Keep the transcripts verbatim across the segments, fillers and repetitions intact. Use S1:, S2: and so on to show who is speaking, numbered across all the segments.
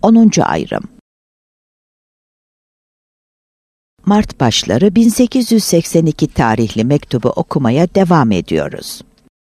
S1: onuncu ayrım. Mart başları bin sekiz yüz seksen iki tarihli mektubu okumaya devam ediyoruz.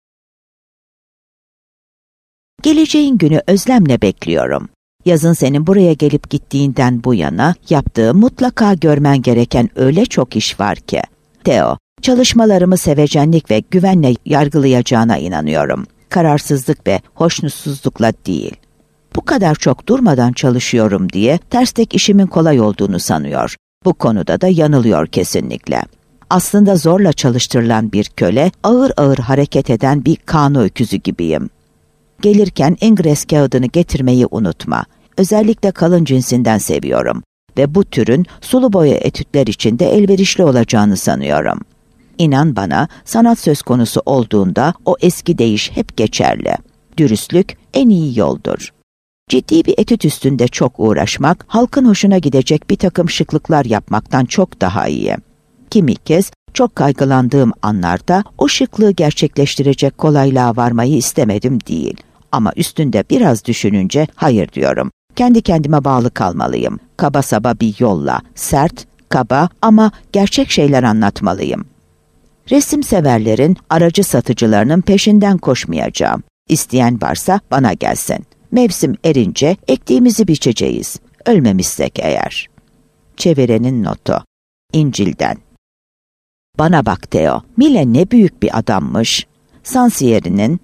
S1: Geleceğin günü özlemle bekliyorum. Yazın senin buraya gelip gittiğinden bu yana yaptığım, mutlaka görmen gereken öyle çok iş var ki. Theo, çalışmalarımı sevecenlik ve güvenle yargılayacağına inanıyorum. Kararsızlık ve hoşnutsuzlukla değil. Bu kadar çok durmadan çalışıyorum diye ters tek işimin kolay olduğunu sanıyor. Bu konuda da yanılıyor kesinlikle. Aslında zorla çalıştırılan bir köle, ağır ağır hareket eden bir kano öküzü gibiyim. Gelirken ingres kağıdını getirmeyi unutma. Özellikle kalın cinsinden seviyorum ve bu türün sulu boya etütler için de elverişli olacağını sanıyorum. İnan bana, sanat söz konusu olduğunda o eski deyiş hep geçerli. Dürüstlük en iyi yoldur. Ciddi bir etüt üstünde çok uğraşmak, halkın hoşuna gidecek bir takım şıklıklar yapmaktan çok daha iyi. Kimi kez çok kaygılandığım anlarda o şıklığı gerçekleştirecek kolaylığa varmayı istemedim değil. Ama üstünde biraz düşününce hayır diyorum. Kendi kendime bağlı kalmalıyım. Kaba saba bir yolla, sert, kaba ama gerçek şeyler anlatmalıyım. Resim severlerin, aracı satıcılarının peşinden koşmayacağım. İsteyen varsa bana gelsin. Mevsim erince ektiğimizi biçeceğiz. Ölmemişsek eğer. Çevirenin notu. İncil'den. Bana bak Theo, Mille ne büyük bir adammış. Sansiyeri'nin.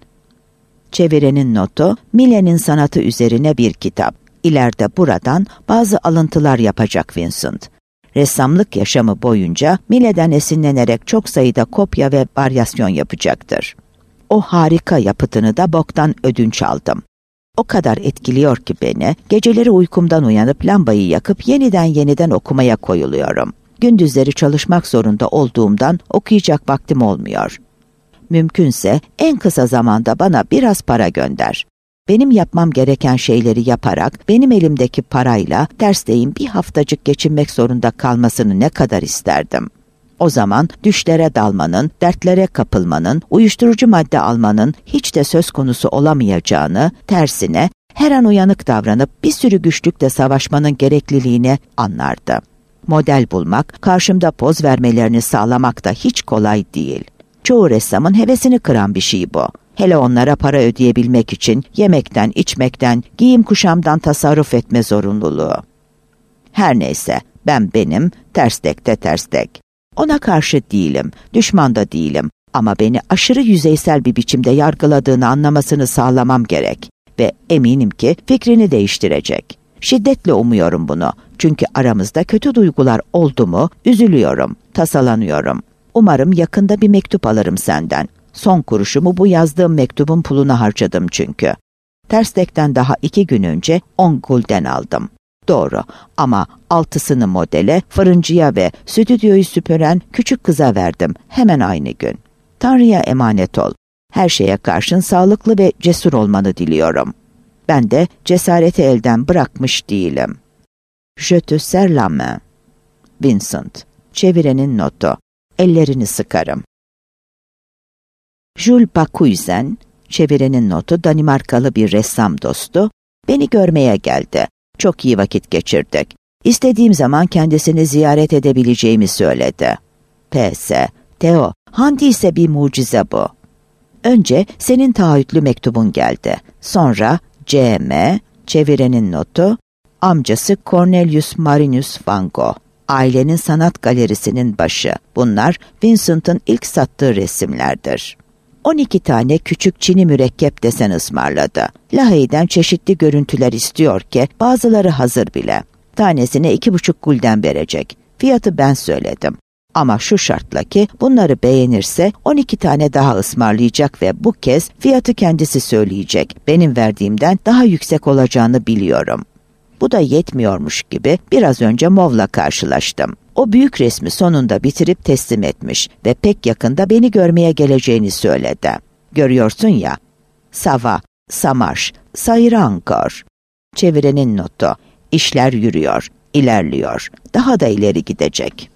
S1: Çevirenin notu, Mille'nin sanatı üzerine bir kitap. İleride buradan bazı alıntılar yapacak Vincent. Ressamlık yaşamı boyunca Mille'den esinlenerek çok sayıda kopya ve varyasyon yapacaktır. O harika yapıtını da Bok'tan ödünç aldım. O kadar etkiliyor ki beni, geceleri uykumdan uyanıp lambayı yakıp yeniden yeniden okumaya koyuluyorum. Gündüzleri çalışmak zorunda olduğumdan okuyacak vaktim olmuyor. Mümkünse en kısa zamanda bana biraz para gönder. Benim yapmam gereken şeyleri yaparak benim elimdeki parayla Tersteğin bir haftacık geçinmek zorunda kalmasını ne kadar isterdim. O zaman düşlere dalmanın, dertlere kapılmanın, uyuşturucu madde almanın hiç de söz konusu olamayacağını, tersine her an uyanık davranıp bir sürü güçlükle savaşmanın gerekliliğini anlardı. Model bulmak, karşımda poz vermelerini sağlamak da hiç kolay değil. Çoğu ressamın hevesini kıran bir şey bu. Hele onlara para ödeyebilmek için yemekten, içmekten, giyim kuşamdan tasarruf etme zorunluluğu. Her neyse, ben benim, Terstek de Terstek. Ona karşı değilim, düşman da değilim ama beni aşırı yüzeysel bir biçimde yargıladığını anlamasını sağlamam gerek ve eminim ki fikrini değiştirecek. Şiddetle umuyorum bunu çünkü aramızda kötü duygular oldu mu üzülüyorum, tasalanıyorum. Umarım yakında bir mektup alırım senden. Son kuruşumu bu yazdığım mektubun puluna harcadım çünkü. Terstek'ten daha iki gün önce on gulden aldım. Doğru ama altısını modele, fırıncıya ve stüdyoyu süpüren küçük kıza verdim hemen aynı gün. Tanrı'ya emanet ol. Her şeye karşın sağlıklı ve cesur olmanı diliyorum. Ben de cesareti elden bırakmış değilim. Je te serre la main. Vincent. Çevirenin notu. Ellerini sıkarım. Jules Bakuizen, çevirenin notu, Danimarkalı bir ressam dostu, beni görmeye geldi. Çok iyi vakit geçirdik. İstediğim zaman kendisini ziyaret edebileceğimi söyledi. P S. Theo, Handi ise bir mucize bu. Önce senin taahhütlü mektubun geldi. Sonra C M, çevirenin notu, amcası Cornelius Marinus van Gogh. Ailenin sanat galerisinin başı. Bunlar Vincent'ın ilk sattığı resimlerdir. on iki tane küçük çini mürekkep desen ısmarladı. Lahey'den çeşitli görüntüler istiyor ki bazıları hazır bile. Tanesine iki buçuk gulden verecek. Fiyatı ben söyledim. Ama şu şartla ki bunları beğenirse on iki tane daha ısmarlayacak ve bu kez fiyatı kendisi söyleyecek. Benim verdiğimden daha yüksek olacağını biliyorum. Bu da yetmiyormuş gibi biraz önce Mov'la karşılaştım. O büyük resmi sonunda bitirip teslim etmiş ve pek yakında beni görmeye geleceğini söyledi. Görüyorsun ya, Sava, Samaş, Sayrankor. Çevirenin notu, işler yürüyor, ilerliyor, daha da ileri gidecek.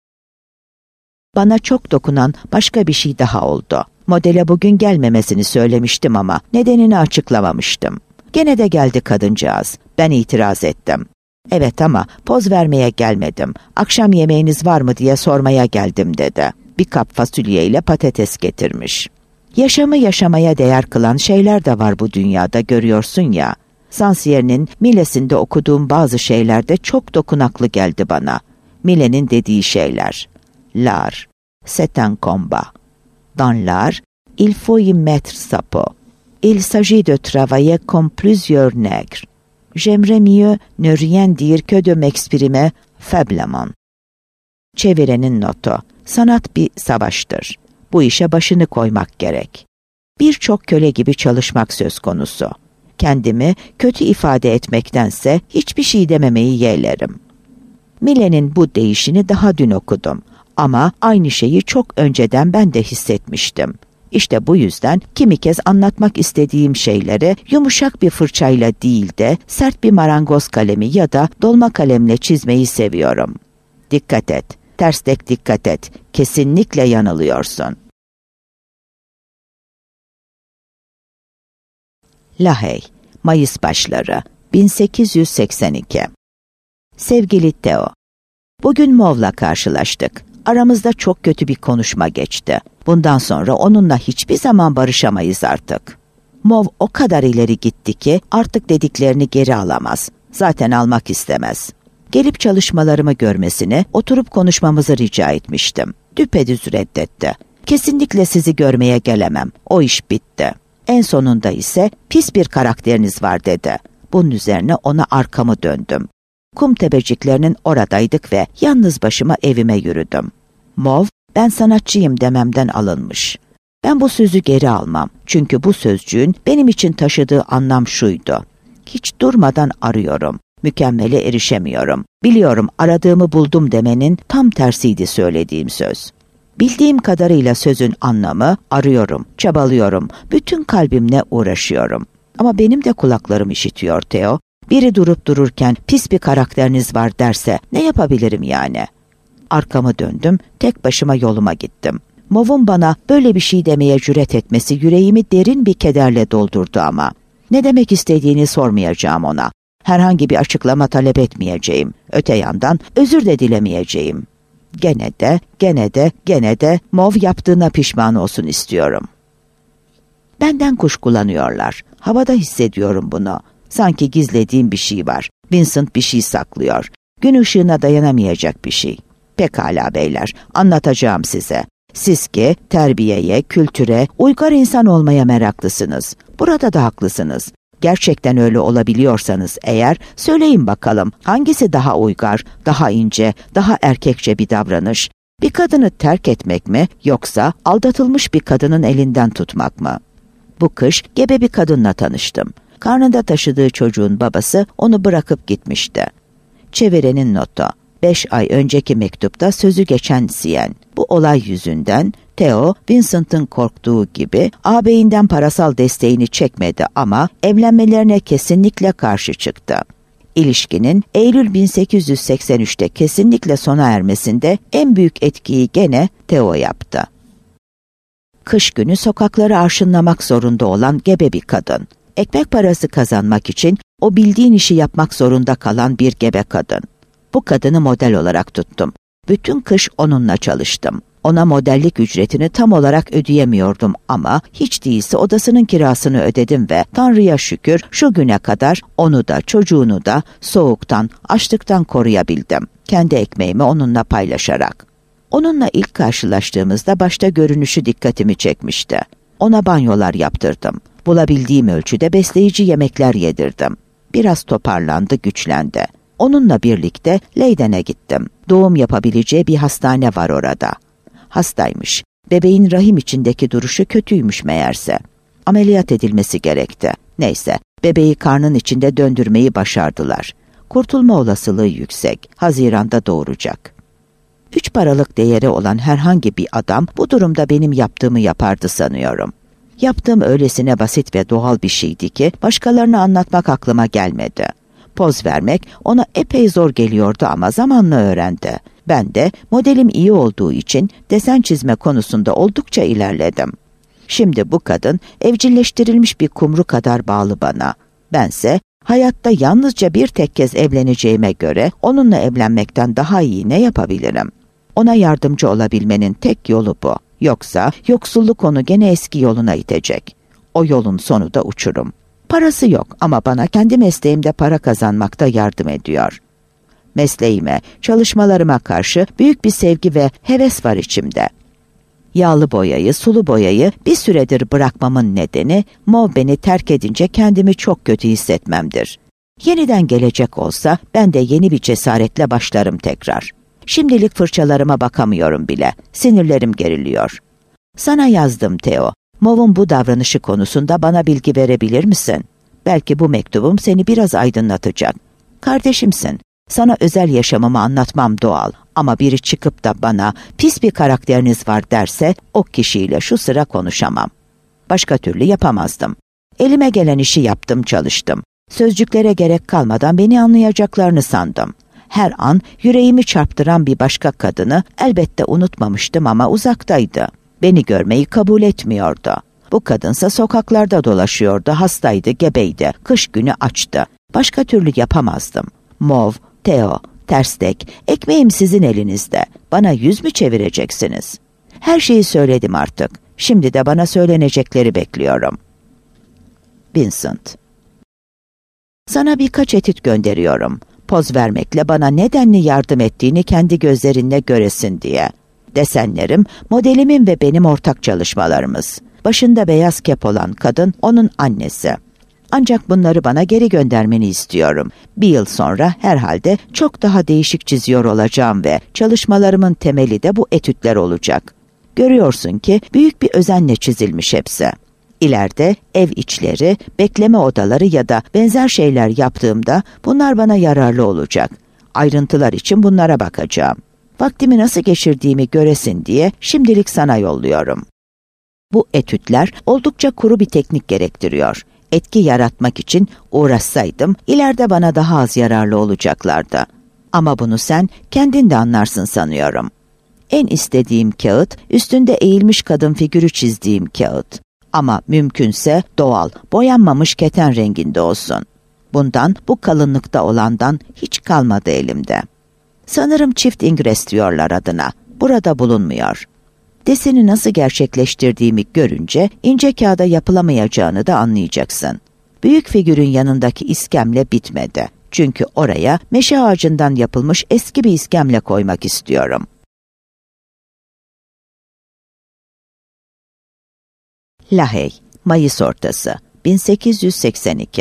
S1: Bana çok dokunan başka bir şey daha oldu. Modele bugün gelmemesini söylemiştim ama nedenini açıklamamıştım. Gene de geldi kadıncağız. Ben itiraz ettim. Evet ama poz vermeye gelmedim. Akşam yemeğiniz var mı diye sormaya geldim dedi. Bir kap fasulye ile patates getirmiş. Yaşamı yaşamaya değer kılan şeyler de var bu dünyada, görüyorsun ya. Sansier'in Milles'inde okuduğum bazı şeyler de çok dokunaklı geldi bana. Millet'in dediği şeyler. L'art, c'est un combat. Dans l'art, il faut y mettre sa peau. Il s'agit de travailler comme plusieurs nègres. J'aimerais mieux ne rien dire que de m'exprimer faiblement. Çevirenin notu. Sanat bir savaştır. Bu işe başını koymak gerek. Birçok köle gibi çalışmak söz konusu. Kendimi kötü ifade etmektense hiçbir şey dememeyi yeğlerim. Millet'in bu deyişini daha dün okudum. Ama aynı şeyi çok önceden ben de hissetmiştim. İşte bu yüzden kimi kez anlatmak istediğim şeyleri yumuşak bir fırçayla değil de sert bir marangoz kalemi ya da dolma kalemle çizmeyi seviyorum. Dikkat et, ters tek dikkat et, kesinlikle yanılıyorsun. Lahey, Mayıs başları, bin sekiz yüz seksen iki. Sevgili Theo, bugün Mauve'la karşılaştık. Aramızda çok kötü bir konuşma geçti. Bundan sonra onunla hiçbir zaman barışamayız artık. Mauve o kadar ileri gitti ki artık dediklerini geri alamaz. Zaten almak istemez. Gelip çalışmalarımı görmesini, oturup konuşmamızı rica etmiştim. Düpedüz reddetti. Kesinlikle sizi görmeye gelemem. O iş bitti. En sonunda ise pis bir karakteriniz var dedi. Bunun üzerine ona arkamı döndüm. Kum tepeciklerinin oradaydık ve yalnız başıma evime yürüdüm. Mauve, ben sanatçıyım dememden alınmış. Ben bu sözü geri almam. Çünkü bu sözcüğün benim için taşıdığı anlam şuydu. Hiç durmadan arıyorum. Mükemmele erişemiyorum. Biliyorum aradığımı buldum demenin tam tersiydi söylediğim söz. Bildiğim kadarıyla sözün anlamı arıyorum, çabalıyorum, bütün kalbimle uğraşıyorum. Ama benim de kulaklarım işitiyor Theo. Biri durup dururken pis bir karakteriniz var derse ne yapabilirim yani? Arkamı döndüm, tek başıma yoluma gittim. Mauve'un bana böyle bir şey demeye cüret etmesi yüreğimi derin bir kederle doldurdu ama. Ne demek istediğini sormayacağım ona. Herhangi bir açıklama talep etmeyeceğim. Öte yandan özür de dilemeyeceğim. Gene de, gene de, gene de Mauve yaptığına pişman olsun istiyorum. Benden kuşkulanıyorlar. Havada hissediyorum bunu. Sanki gizlediğim bir şey var. Vincent bir şey saklıyor. Gün ışığına dayanamayacak bir şey. Pekala beyler, anlatacağım size. Siz ki terbiyeye, kültüre, uygar insan olmaya meraklısınız. Burada da haklısınız. Gerçekten öyle olabiliyorsanız eğer, söyleyin bakalım hangisi daha uygar, daha ince, daha erkekçe bir davranış? Bir kadını terk etmek mi yoksa aldatılmış bir kadının elinden tutmak mı? Bu kış gebe bir kadınla tanıştım. Karnında taşıdığı çocuğun babası onu bırakıp gitmişti. Çevirenin notu. Beş ay önceki mektupta sözü geçen Sien. Bu olay yüzünden Theo, Vincent'ın korktuğu gibi ağabeyinden parasal desteğini çekmedi ama evlenmelerine kesinlikle karşı çıktı. İlişkinin Eylül bin sekiz yüz seksen üçte kesinlikle sona ermesinde en büyük etkiyi gene Theo yaptı. Kış günü sokakları arşınlamak zorunda olan gebe bir kadın. Ekmek parası kazanmak için o bildiğin işi yapmak zorunda kalan bir gebe kadın. Bu kadını model olarak tuttum. Bütün kış onunla çalıştım. Ona modellik ücretini tam olarak ödeyemiyordum ama hiç değilse odasının kirasını ödedim ve Tanrı'ya şükür şu güne kadar onu da çocuğunu da soğuktan, açlıktan koruyabildim. Kendi ekmeğimi onunla paylaşarak. Onunla ilk karşılaştığımızda başta görünüşü dikkatimi çekmişti. Ona banyolar yaptırdım. Bulabildiğim ölçüde besleyici yemekler yedirdim. Biraz toparlandı, güçlendi. Onunla birlikte Leyden'e gittim. Doğum yapabileceği bir hastane var orada. Hastaymış. Bebeğin rahim içindeki duruşu kötüymüş meğerse. Ameliyat edilmesi gerekti. Neyse, bebeği karnın içinde döndürmeyi başardılar. Kurtulma olasılığı yüksek. Haziranda doğuracak. Üç paralık değeri olan herhangi bir adam bu durumda benim yaptığımı yapardı sanıyorum. Yaptığım öylesine basit ve doğal bir şeydi ki başkalarına anlatmak aklıma gelmedi. Poz vermek ona epey zor geliyordu ama zamanla öğrendi. Ben de modelim iyi olduğu için desen çizme konusunda oldukça ilerledim. Şimdi bu kadın evcilleştirilmiş bir kumru kadar bağlı bana. Bense hayatta yalnızca bir tek kez evleneceğime göre onunla evlenmekten daha iyi ne yapabilirim? Ona yardımcı olabilmenin tek yolu bu. Yoksa yoksulluk onu gene eski yoluna itecek. O yolun sonu da uçurum. Parası yok ama bana kendi mesleğimde para kazanmakta yardım ediyor. Mesleğime, çalışmalarıma karşı büyük bir sevgi ve heves var içimde. Yağlı boyayı, sulu boyayı bir süredir bırakmamın nedeni, Mov beni terk edince kendimi çok kötü hissetmemdir. Yeniden gelecek olsa ben de yeni bir cesaretle başlarım tekrar. Şimdilik fırçalarıma bakamıyorum bile. Sinirlerim geriliyor. Sana yazdım Theo. Mov'un bu davranışı konusunda bana bilgi verebilir misin? Belki bu mektubum seni biraz aydınlatacak. Kardeşimsin. Sana özel yaşamımı anlatmam doğal. Ama biri çıkıp da bana pis bir karakteriniz var derse o kişiyle şu sıra konuşamam. Başka türlü yapamazdım. Elime gelen işi yaptım, çalıştım. Sözcüklere gerek kalmadan beni anlayacaklarını sandım. Her an yüreğimi çarptıran bir başka kadını elbette unutmamıştım ama uzaktaydı. Beni görmeyi kabul etmiyordu. Bu kadınsa sokaklarda dolaşıyordu, hastaydı, gebeydi, kış günü açtı. Başka türlü yapamazdım. Mov, Theo, terstek, ekmeğim sizin elinizde. Bana yüz mü çevireceksiniz? Her şeyi söyledim artık. Şimdi de bana söylenecekleri bekliyorum. Vincent. Sana birkaç etüt gönderiyorum. Poz vermekle bana nedenli yardım ettiğini kendi gözlerinle göresin diye. Desenlerim, modelimin ve benim ortak çalışmalarımız. Başında beyaz kep olan kadın onun annesi. Ancak bunları bana geri göndermeni istiyorum. Bir yıl sonra herhalde çok daha değişik çiziyor olacağım ve çalışmalarımın temeli de bu etütler olacak. Görüyorsun ki büyük bir özenle çizilmiş hepsi. İleride ev içleri, bekleme odaları ya da benzer şeyler yaptığımda bunlar bana yararlı olacak. Ayrıntılar için bunlara bakacağım. Vaktimi nasıl geçirdiğimi göresin diye şimdilik sana yolluyorum. Bu etütler oldukça kuru bir teknik gerektiriyor. Etki yaratmak için uğraşsaydım ileride bana daha az yararlı olacaklardı. Ama bunu sen kendin de anlarsın sanıyorum. En istediğim kağıt üstünde eğilmiş kadın figürü çizdiğim kağıt. Ama mümkünse doğal, boyanmamış keten renginde olsun. Bundan, bu kalınlıkta olandan hiç kalmadı elimde. Sanırım çift ingres diyorlar adına. Burada bulunmuyor. Deseni nasıl gerçekleştirdiğimi görünce ince kağıda yapılamayacağını da anlayacaksın. Büyük figürün yanındaki iskemle bitmedi. Çünkü oraya meşe ağacından yapılmış eski bir iskemle koymak istiyorum. Lahey, Mayıs ortası, bin sekiz yüz seksen iki.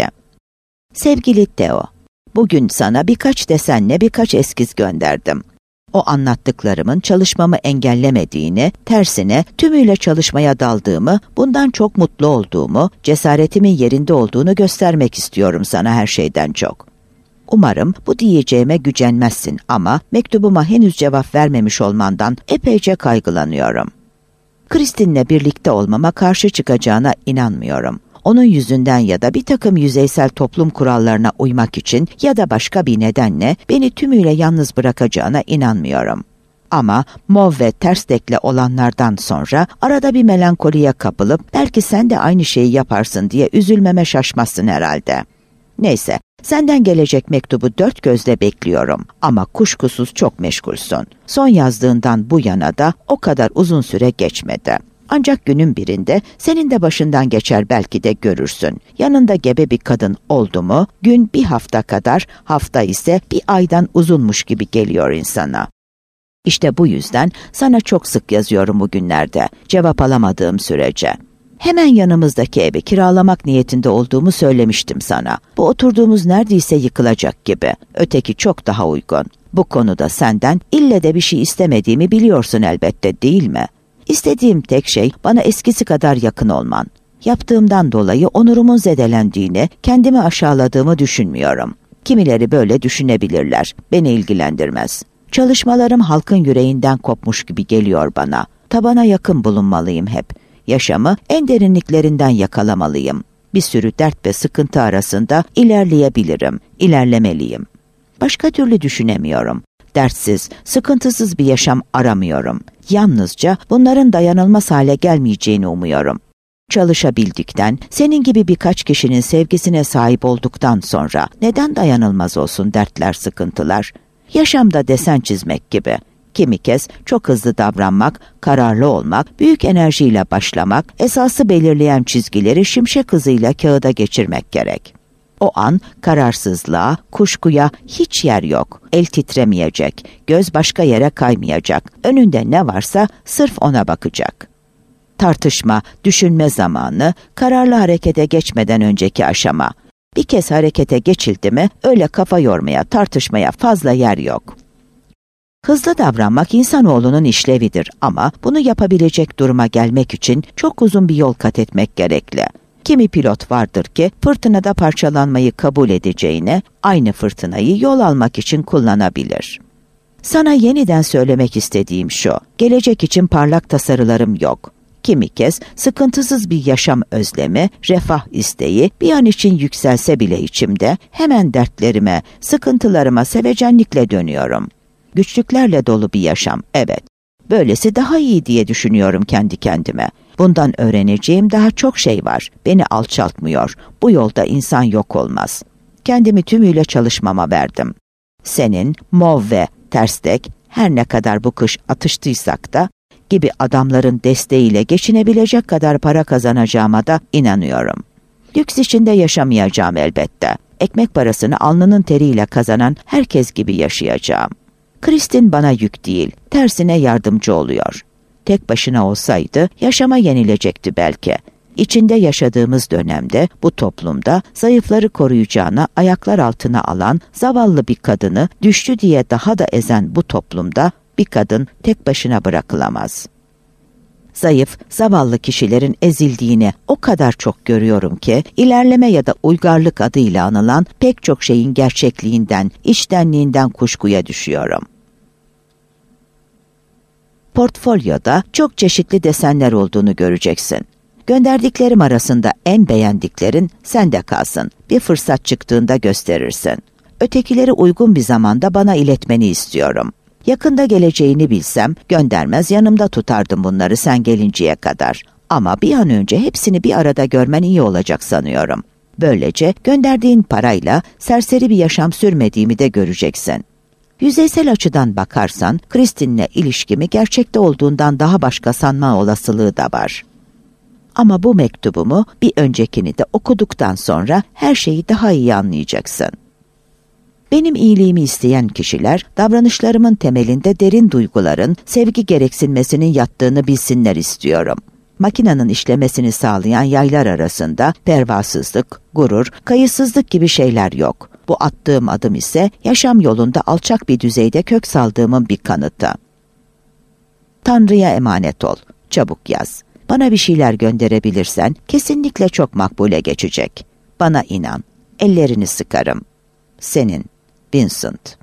S1: Sevgili Theo, bugün sana birkaç desenle birkaç eskiz gönderdim. O anlattıklarımın çalışmamı engellemediğini, tersine tümüyle çalışmaya daldığımı, bundan çok mutlu olduğumu, cesaretimin yerinde olduğunu göstermek istiyorum sana her şeyden çok. Umarım bu diyeceğime gücenmezsin ama mektubuma henüz cevap vermemiş olmandan epeyce kaygılanıyorum. Kristin'le birlikte olmama karşı çıkacağına inanmıyorum. Onun yüzünden ya da bir takım yüzeysel toplum kurallarına uymak için ya da başka bir nedenle beni tümüyle yalnız bırakacağına inanmıyorum. Ama Mov ve Terstek'le olanlardan sonra arada bir melankoliye kapılıp belki sen de aynı şeyi yaparsın diye üzülmeme şaşmazsın herhalde. Neyse, senden gelecek mektubu dört gözle bekliyorum ama kuşkusuz çok meşgulsün. Son yazdığından bu yana da o kadar uzun süre geçmedi. Ancak günün birinde senin de başından geçer belki de görürsün. Yanında gebe bir kadın oldu mu, gün bir hafta kadar, hafta ise bir aydan uzunmuş gibi geliyor insana. İşte bu yüzden sana çok sık yazıyorum bugünlerde, cevap alamadığım sürece. Hemen yanımızdaki evi kiralamak niyetinde olduğumu söylemiştim sana. Bu oturduğumuz neredeyse yıkılacak gibi. Öteki çok daha uygun. Bu konuda senden ille de bir şey istemediğimi biliyorsun elbette, değil mi? İstediğim tek şey bana eskisi kadar yakın olman. Yaptığımdan dolayı onurumun zedelendiğini, kendimi aşağıladığımı düşünmüyorum. Kimileri böyle düşünebilirler. Beni ilgilendirmez. Çalışmalarım halkın yüreğinden kopmuş gibi geliyor bana. Tabana yakın bulunmalıyım hep. Yaşamı en derinliklerinden yakalamalıyım. Bir sürü dert ve sıkıntı arasında ilerleyebilirim, ilerlemeliyim. Başka türlü düşünemiyorum. Dertsiz, sıkıntısız bir yaşam aramıyorum. Yalnızca bunların dayanılmaz hale gelmeyeceğini umuyorum. Çalışabildikten, senin gibi birkaç kişinin sevgisine sahip olduktan sonra neden dayanılmaz olsun dertler, sıkıntılar? Yaşamda desen çizmek gibi. Kimi kez çok hızlı davranmak, kararlı olmak, büyük enerjiyle başlamak, esası belirleyen çizgileri şimşek hızıyla kağıda geçirmek gerek. O an kararsızlığa, kuşkuya hiç yer yok. El titremeyecek, göz başka yere kaymayacak. Önünde ne varsa sırf ona bakacak. Tartışma, düşünme zamanı, kararlı harekete geçmeden önceki aşama. Bir kez harekete geçildi mi, öyle kafa yormaya, tartışmaya fazla yer yok. Hızlı davranmak insanoğlunun işlevidir ama bunu yapabilecek duruma gelmek için çok uzun bir yol kat etmek gerekli. Kimi pilot vardır ki fırtınada parçalanmayı kabul edeceğine aynı fırtınayı yol almak için kullanabilir. Sana yeniden söylemek istediğim şu, gelecek için parlak tasarılarım yok. Kimi kez sıkıntısız bir yaşam özlemi, refah isteği bir an için yükselse bile içimde hemen dertlerime, sıkıntılarıma sevecenlikle dönüyorum. Güçlüklerle dolu bir yaşam, evet. Böylesi daha iyi diye düşünüyorum kendi kendime. Bundan öğreneceğim daha çok şey var. Beni alçaltmıyor. Bu yolda insan yok olmaz. Kendimi tümüyle çalışmama verdim. Senin, Mov ve Terstek, her ne kadar bu kış atıştıysak da, gibi adamların desteğiyle geçinebilecek kadar para kazanacağıma da inanıyorum. Lüks içinde yaşamayacağım elbette. Ekmek parasını alnının teriyle kazanan herkes gibi yaşayacağım. Kristin bana yük değil, tersine yardımcı oluyor. Tek başına olsaydı yaşama yenilecekti belki. İçinde yaşadığımız dönemde bu toplumda zayıfları koruyacağına ayaklar altına alan zavallı bir kadını düştü diye daha da ezen bu toplumda bir kadın tek başına bırakılamaz. Zayıf, zavallı kişilerin ezildiğini o kadar çok görüyorum ki, ilerleme ya da uygarlık adıyla anılan pek çok şeyin gerçekliğinden, içtenliğinden kuşkuya düşüyorum. Portfolyoda çok çeşitli desenler olduğunu göreceksin. Gönderdiklerim arasında en beğendiklerin sende kalsın. Bir fırsat çıktığında gösterirsin. Ötekileri uygun bir zamanda bana iletmeni istiyorum. Yakında geleceğini bilsem, göndermez yanımda tutardım bunları sen gelinceye kadar. Ama bir an önce hepsini bir arada görmen iyi olacak sanıyorum. Böylece gönderdiğin parayla serseri bir yaşam sürmediğimi de göreceksin. Yüzeysel açıdan bakarsan, Kristin'le ilişkimi gerçekte olduğundan daha başka sanma olasılığı da var. Ama bu mektubumu bir öncekini de okuduktan sonra her şeyi daha iyi anlayacaksın. Benim iyiliğimi isteyen kişiler, davranışlarımın temelinde derin duyguların, sevgi gereksinmesinin yattığını bilsinler istiyorum. Makinenin işlemesini sağlayan yaylar arasında pervasızlık, gurur, kayıtsızlık gibi şeyler yok. Bu attığım adım ise yaşam yolunda alçak bir düzeyde kök saldığımın bir kanıtı. Tanrı'ya emanet ol. Çabuk yaz. Bana bir şeyler gönderebilirsen kesinlikle çok makbule geçecek. Bana inan. Ellerini sıkarım. Senin Vincent.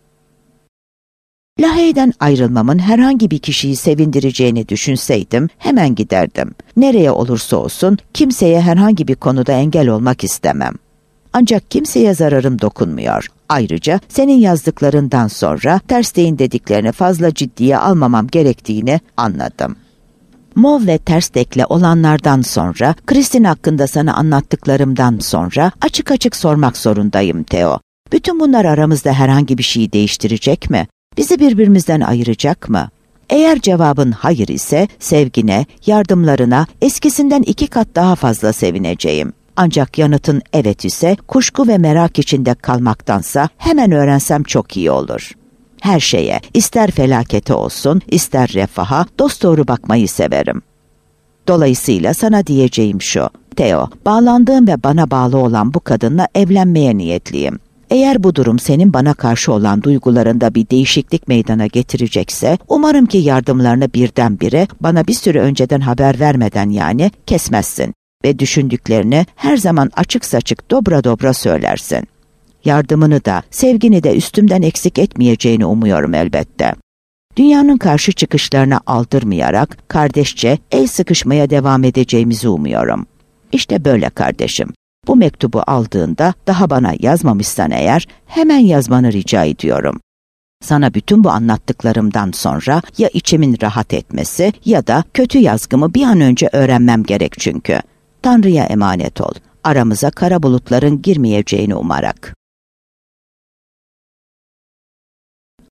S1: Lahey'den ayrılmamın herhangi bir kişiyi sevindireceğini düşünseydim hemen giderdim. Nereye olursa olsun kimseye herhangi bir konuda engel olmak istemem. Ancak kimseye zararım dokunmuyor. Ayrıca senin yazdıklarından sonra Terstek'in dediklerini fazla ciddiye almamam gerektiğini anladım. Mov ve Terstek'le olanlardan sonra, Kristin hakkında sana anlattıklarımdan sonra açık açık sormak zorundayım Theo. Bütün bunlar aramızda herhangi bir şeyi değiştirecek mi? Bizi birbirimizden ayıracak mı? Eğer cevabın hayır ise sevgine, yardımlarına eskisinden iki kat daha fazla sevineceğim. Ancak yanıtın evet ise kuşku ve merak içinde kalmaktansa hemen öğrensem çok iyi olur. Her şeye, ister felakete olsun, ister refaha, dosdoğru bakmayı severim. Dolayısıyla sana diyeceğim şu, Theo, bağlandığım ve bana bağlı olan bu kadınla evlenmeye niyetliyim. Eğer bu durum senin bana karşı olan duygularında bir değişiklik meydana getirecekse, umarım ki yardımlarını birdenbire bana bir süre önceden haber vermeden yani kesmezsin ve düşündüklerini her zaman açık saçık dobra dobra söylersin. Yardımını da, sevgini de üstümden eksik etmeyeceğini umuyorum elbette. Dünyanın karşı çıkışlarına aldırmayarak kardeşçe el sıkışmaya devam edeceğimizi umuyorum. İşte böyle kardeşim. Bu mektubu aldığında daha bana yazmamışsan eğer hemen yazmanı rica ediyorum. Sana bütün bu anlattıklarımdan sonra ya içimin rahat etmesi ya da kötü yazgımı bir an önce öğrenmem gerek çünkü. Tanrı'ya emanet ol. Aramıza kara bulutların girmeyeceğini umarak.